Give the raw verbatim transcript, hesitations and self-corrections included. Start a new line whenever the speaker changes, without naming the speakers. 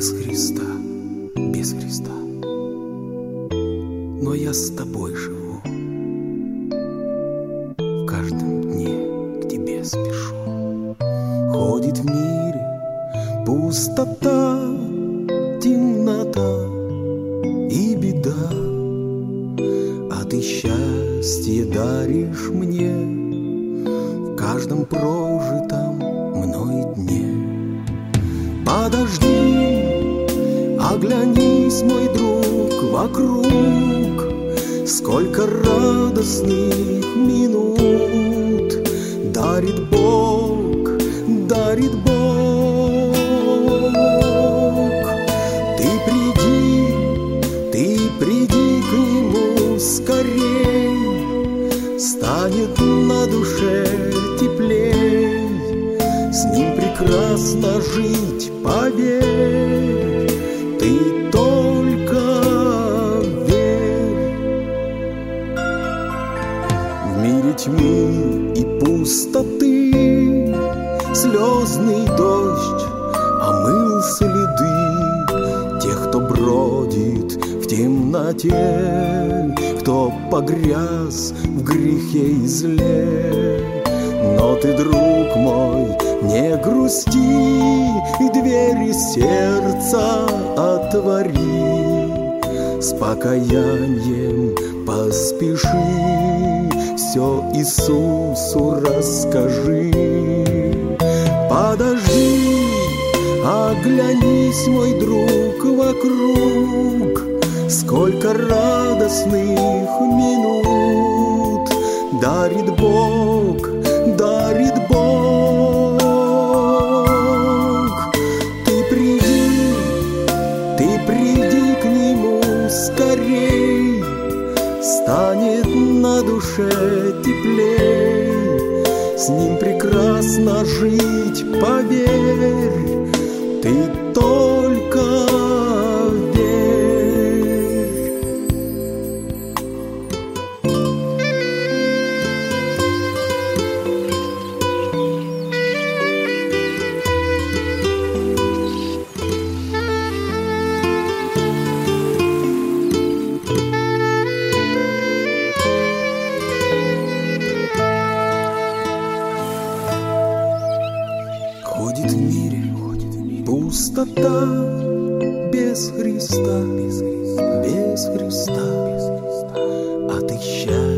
без Христа, без Христа. Но я с тобой живу, в каждом дне к тебе спешу. Ходит в мире пустота, темнота и беда, а ты счастье даришь мне в каждом прожитом мной дне. Подожди, оглянись, мой друг, вокруг, сколько радостных минут дарит Бог, дарит Бог. Ты приди, ты приди к Нему скорей, станет на душе теплей, с Ним прекрасно жить, поверь, ты только верь. В мире тьмы и пустоты слезный дождь омыл следы тех, кто бродит в темноте, кто погряз в грехе и зле. Но ты, друг мой, не грусти, и двери сердца отвори, с покаянием поспеши, все Иисусу расскажи. Подожди, оглянись, мой друг, вокруг, сколько радостных минут дарит Бог, дарит Бог. Ты приди, ты приди к Нему скорей, станет на душе теплей, с Ним прекрасно жить, поверь, ты только пустота без Христа, без Христа, без Христа, а ты счастлив.